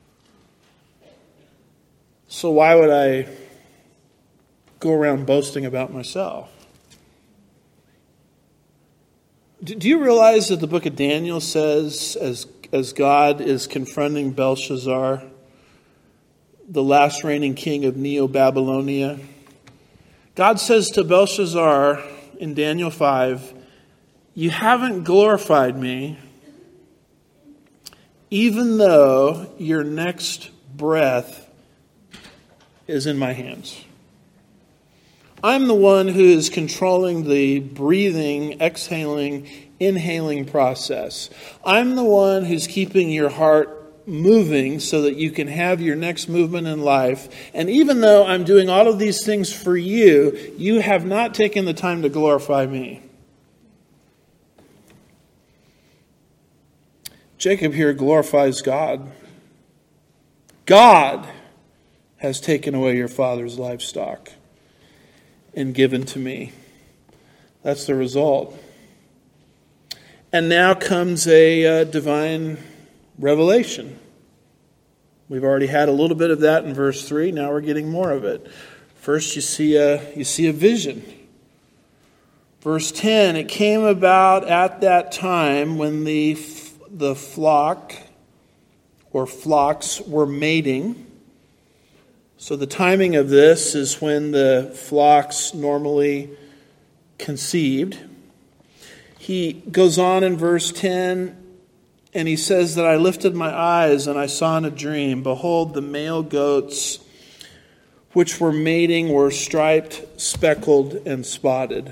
So why would I go around boasting about myself? Do you realize that the book of Daniel says, as God is confronting Belshazzar, the last reigning king of Neo-Babylonia, God says to Belshazzar in Daniel 5, you haven't glorified me, even though your next breath is in my hands. I'm the one who is controlling the breathing, exhaling, inhaling process. I'm the one who's keeping your heart moving so that you can have your next movement in life. And even though I'm doing all of these things for you, you have not taken the time to glorify me. Jacob here glorifies God. God has taken away your father's livestock and given to me. That's the result. And now comes a divine revelation. We've already had a little bit of that in verse 3. Now we're getting more of it. First, you see a vision. Verse 10, it came about at that time when the flock or flocks were mating. So the timing of this is when the flocks normally conceived. He goes on in verse 10, and he says that I lifted my eyes and I saw in a dream, behold, the male goats which were mating were striped, speckled, and spotted.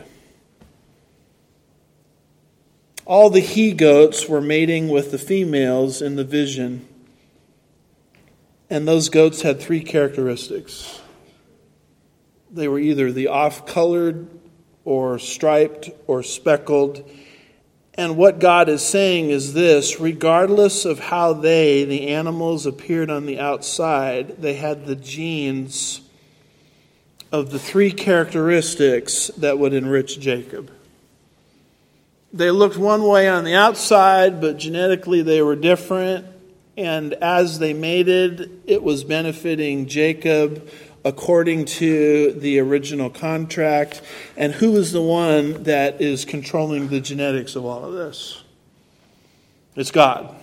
All the he-goats were mating with the females in the vision. And those goats had three characteristics. They were either the off-colored or striped or speckled. And what God is saying is this: regardless of how the animals, appeared on the outside, they had the genes of the three characteristics that would enrich Jacob. They looked one way on the outside, but genetically they were different. And as they mated, it was benefiting Jacob according to the original contract. And who is the one that is controlling the genetics of all of this? It's God.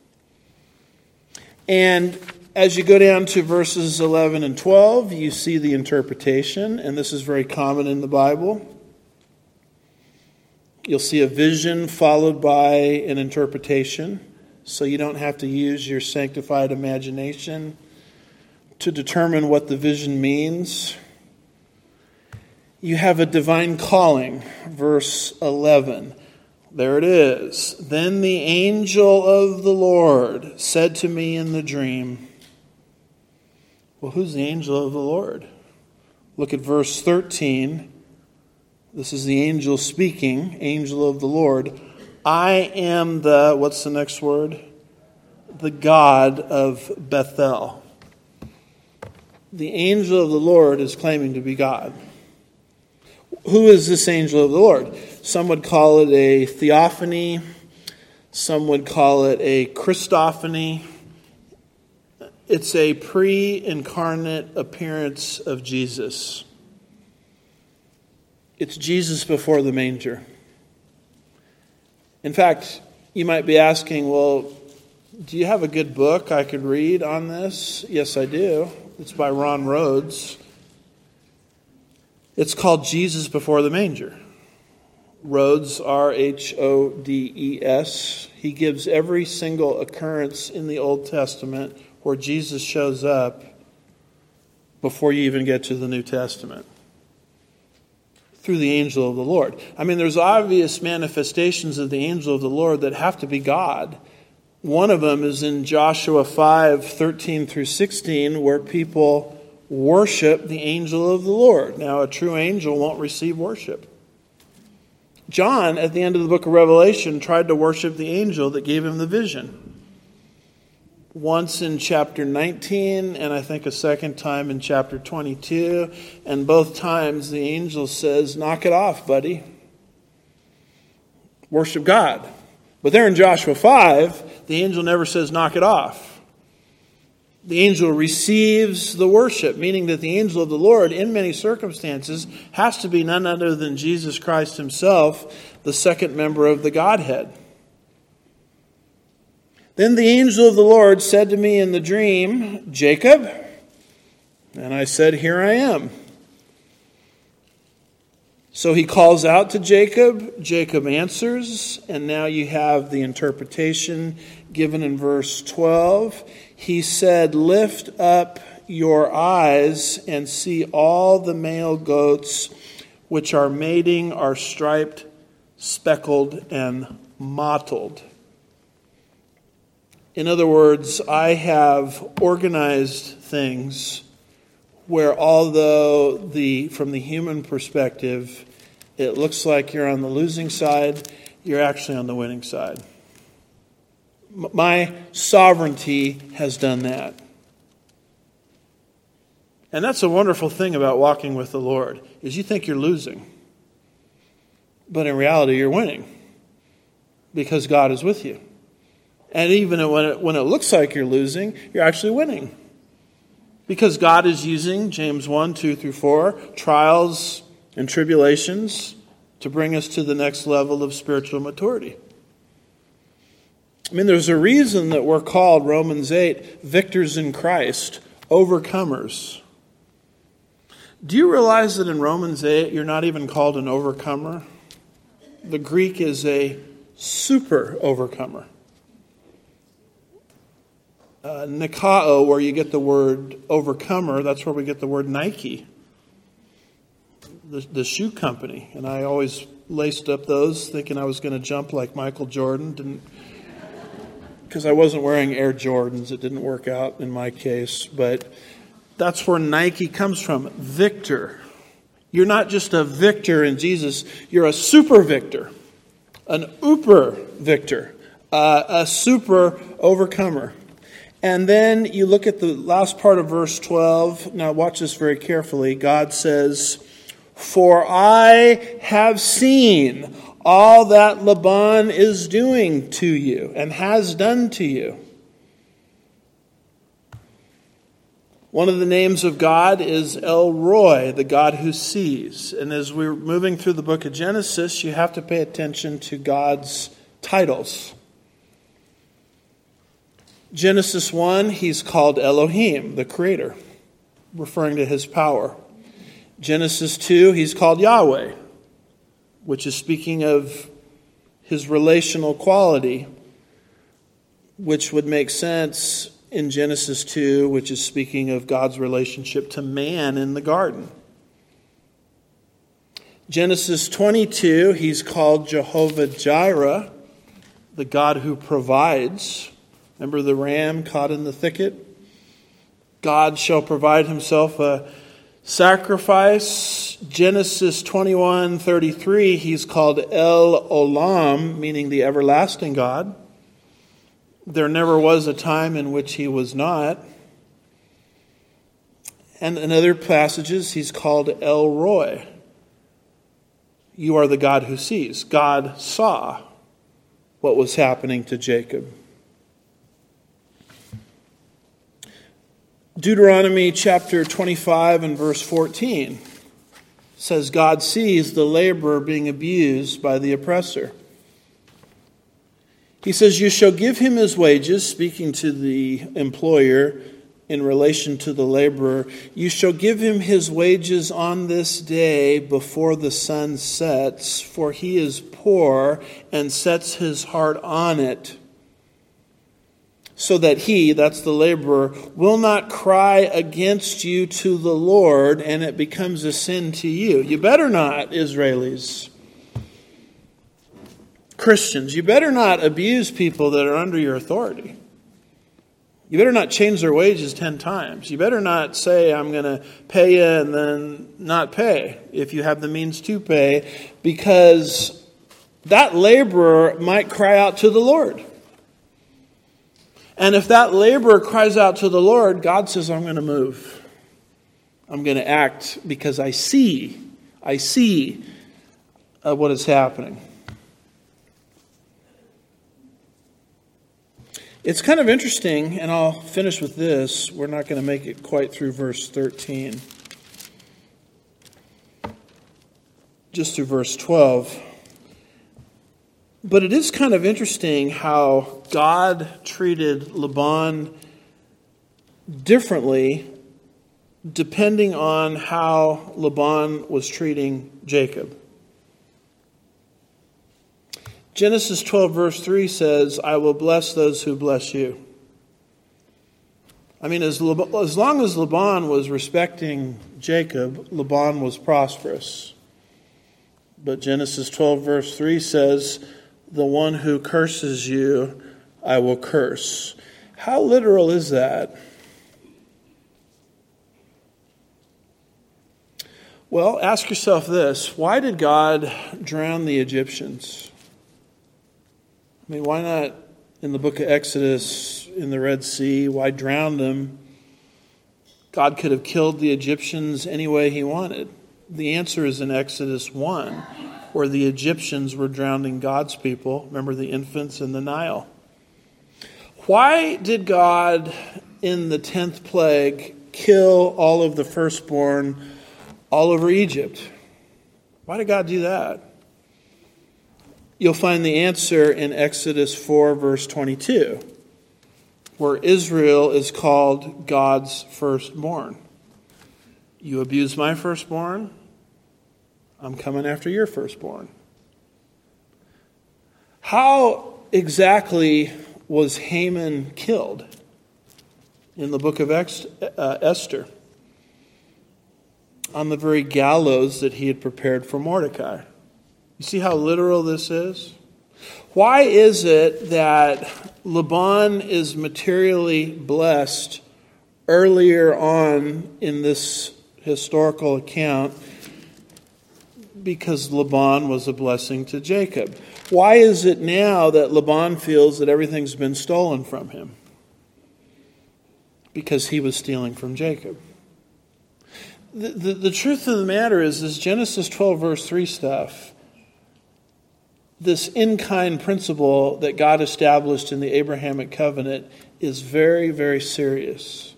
And as you go down to verses 11 and 12, you see the interpretation. And this is very common in the Bible. You'll see a vision followed by an interpretation. So you don't have to use your sanctified imagination to determine what the vision means. You have a divine calling, verse 11. There it is. Then the angel of the Lord said to me in the dream. Well, who's the angel of the Lord? Look at verse 13. This is the angel speaking, angel of the Lord. I am what's the next word? The God of Bethel. The angel of the Lord is claiming to be God. Who is this angel of the Lord? Some would call it a theophany. Some would call it a Christophany. It's a pre-incarnate appearance of Jesus. It's Jesus before the manger. In fact, you might be asking, well, do you have a good book I could read on this? Yes, I do. It's by Ron Rhodes. It's called Jesus Before the Manger. Rhodes, R-H-O-D-E-S. He gives every single occurrence in the Old Testament where Jesus shows up before you even get to the New Testament. Through the angel of the Lord. I mean, there's obvious manifestations of the angel of the Lord that have to be God. One of them is in Joshua 5:13 through 16, where people worship the angel of the Lord. Now, a true angel won't receive worship. John, at the end of the book of Revelation, tried to worship the angel that gave him the vision. Once in chapter 19, and I think a second time in chapter 22. And both times the angel says, knock it off, buddy. Worship God. But there in Joshua 5, the angel never says, knock it off. The angel receives the worship, meaning that the angel of the Lord, in many circumstances, has to be none other than Jesus Christ himself, the second member of the Godhead. Then the angel of the Lord said to me in the dream, Jacob? And I said, here I am. So he calls out to Jacob. Jacob answers, and now you have the interpretation given in verse 12. He said, "Lift up your eyes and see all the male goats which are mating are striped, speckled, and mottled." In other words, I have organized things where, although from the human perspective, it looks like you're on the losing side, you're actually on the winning side. My sovereignty has done that. And that's a wonderful thing about walking with the Lord, is you think you're losing. But in reality, you're winning, because God is with you. And even when it looks like you're losing, you're actually winning. Because God is using, James 1, 2 through 4, trials and tribulations to bring us to the next level of spiritual maturity. I mean, there's a reason that we're called, Romans 8, victors in Christ, overcomers. Do you realize that in Romans 8, you're not even called an overcomer? The Greek is a super overcomer. Nikao, where you get the word overcomer, that's where we get the word Nike, the shoe company. And I always laced up those thinking I was going to jump like Michael Jordan, because I wasn't wearing Air Jordans. It didn't work out in my case, but that's where Nike comes from. Victor. You're not just a victor in Jesus, you're a super victor, an uber victor, a super overcomer. And then you look at the last part of verse 12. Now watch this very carefully. God says, "For I have seen all that Laban is doing to you and has done to you." One of the names of God is El Roi, the God who sees. And as we're moving through the book of Genesis, you have to pay attention to God's titles. Genesis 1, he's called Elohim, the creator, referring to his power. Genesis 2, he's called Yahweh, which is speaking of his relational quality, which would make sense in Genesis 2, which is speaking of God's relationship to man in the garden. Genesis 22, he's called Jehovah Jireh, the God who provides. Remember the ram caught in the thicket? God shall provide himself a sacrifice. Genesis 21:33, he's called El Olam, meaning the everlasting God. There never was a time in which he was not. And in other passages, he's called El Roi. You are the God who sees. God saw what was happening to Jacob. Deuteronomy chapter 25 and verse 14 says God sees the laborer being abused by the oppressor. He says, "You shall give him his wages," speaking to the employer in relation to the laborer. "You shall give him his wages on this day before the sun sets, for he is poor and sets his heart on it, so that he," that's the laborer, "will not cry against you to the Lord, and it becomes a sin to you." You better not, Israelis. Christians, you better not abuse people that are under your authority. You better not change their wages 10 times. You better not say, "I'm going to pay you," and then not pay if you have the means to pay, because that laborer might cry out to the Lord. And if that laborer cries out to the Lord, God says, "I'm going to move. I'm going to act because I see what is happening." It's kind of interesting, and I'll finish with this. We're not going to make it quite through verse 13. Just through verse 12. But it is kind of interesting how God treated Laban differently depending on how Laban was treating Jacob. Genesis 12 verse 3 says, I will bless those who bless you. I mean, as long as Laban was respecting Jacob, Laban was prosperous. But Genesis 12 verse 3 says, the one who curses you, I will curse. How literal is that? Well, ask yourself this. Why did God drown the Egyptians? I mean, why not in the book of Exodus, in the Red Sea? Why drown them? God could have killed the Egyptians any way he wanted. The answer is in Exodus 1, where the Egyptians were drowning God's people. Remember the infants in the Nile. Why did God, in the 10th plague, kill all of the firstborn all over Egypt? Why did God do that? You'll find the answer in Exodus 4, verse 22, where Israel is called God's firstborn. You abuse my firstborn, I'm coming after your firstborn. How exactly was Haman killed in the book of Esther? On the very gallows that he had prepared for Mordecai. You see how literal this is? Why is it that Laban is materially blessed earlier on in this historical account? Because Laban was a blessing to Jacob. Why is it now that Laban feels that everything's been stolen from him? Because he was stealing from Jacob. The truth of the matter is this Genesis 12 verse 3 stuff, this in-kind principle that God established in the Abrahamic covenant is very, very serious.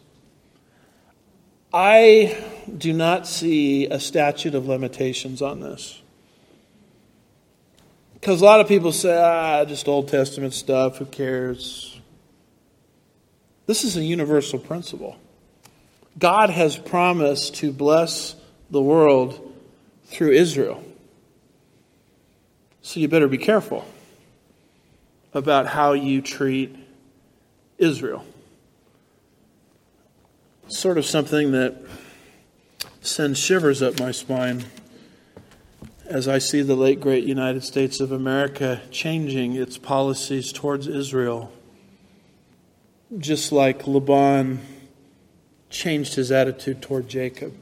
I do not see a statute of limitations on this. Because a lot of people say, just Old Testament stuff, who cares? This is a universal principle. God has promised to bless the world through Israel. So you better be careful about how you treat Israel. Sort of something that sends shivers up my spine as I see the late great United States of America changing its policies towards Israel, just like Laban changed his attitude toward Jacob.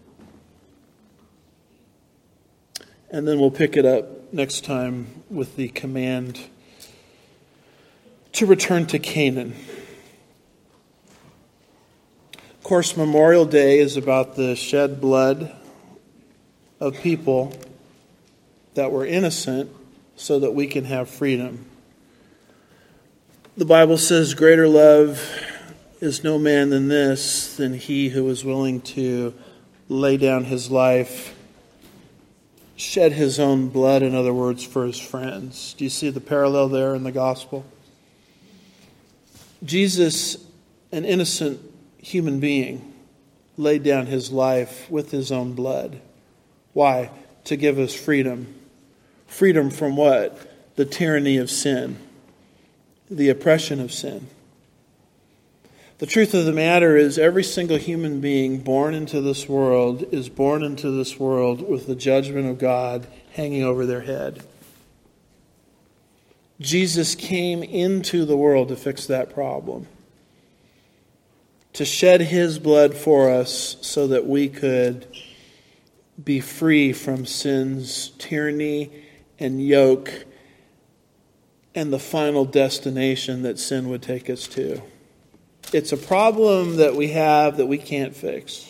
And then we'll pick it up next time with the command to return to Canaan. Of course, Memorial Day is about the shed blood of people that were innocent so that we can have freedom. The Bible says, greater love is no man than this, than he who is willing to lay down his life, shed his own blood, in other words, for his friends. Do you see the parallel there in the gospel? Jesus, an innocent human being, laid down his life with his own blood. Why? To give us freedom. Freedom from what? The tyranny of sin. The oppression of sin. The truth of the matter is every single human being born into this world is born into this world with the judgment of God hanging over their head. Jesus came into the world to fix that problem. To shed his blood for us so that we could be free from sin's tyranny and yoke and the final destination that sin would take us to. It's a problem that we have that we can't fix.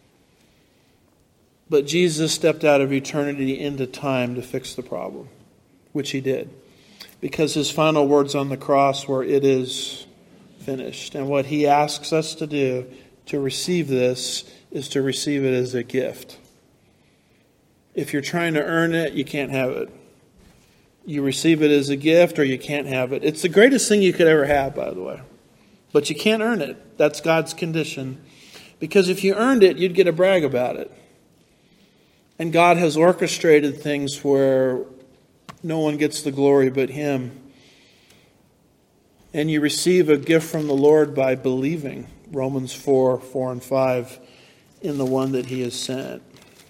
But Jesus stepped out of eternity into time to fix the problem, which he did. Because his final words on the cross were, "It is finished." And what he asks us to do to receive this is to receive it as a gift. If you're trying to earn it, you can't have it. You receive it as a gift or you can't have it. It's the greatest thing you could ever have, by the way. But you can't earn it. That's God's condition. Because if you earned it, you'd get to brag about it. And God has orchestrated things where No one gets the glory but Him. And you receive a gift from the Lord by believing, Romans 4 and 5, in the one that He has sent.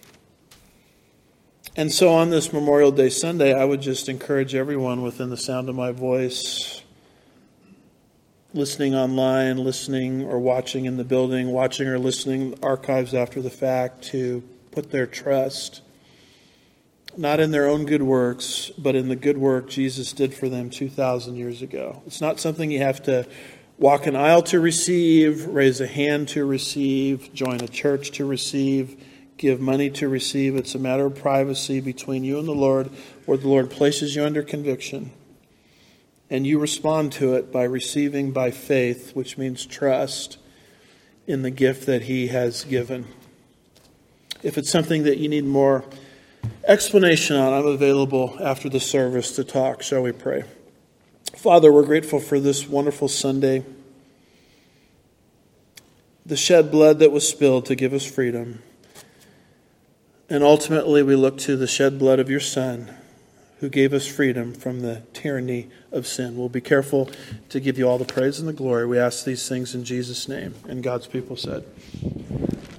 And so on this Memorial Day Sunday, I would just encourage everyone within the sound of my voice, listening online, listening or watching in the building, watching or listening archives after the fact, to put their trust not in their own good works, but in the good work Jesus did for them 2,000 years ago. It's not something you have to walk an aisle to receive, raise a hand to receive, join a church to receive, give money to receive. It's a matter of privacy between you and the Lord, where the Lord places you under conviction. And you respond to it by receiving by faith, which means trust in the gift that He has given. If it's something that you need more explanation on, I'm available after the service to talk. Shall we pray? Father, we're grateful for this wonderful Sunday, the shed blood that was spilled to give us freedom. And ultimately, we look to the shed blood of your Son, who gave us freedom from the tyranny of sin. We'll be careful to give you all the praise and the glory. We ask these things in Jesus' name. And God's people said,